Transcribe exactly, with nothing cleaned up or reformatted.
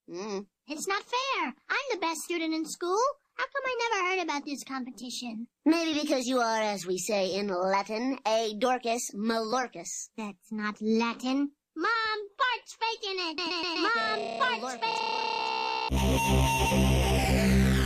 Mm. It's not fair. I'm the best student in school. How come I never heard about this competition? Maybe because you are, as we say in Latin, a Dorcas Malorcas. That's not Latin. Mom, Bart's faking it. Mom, Bart's faking it.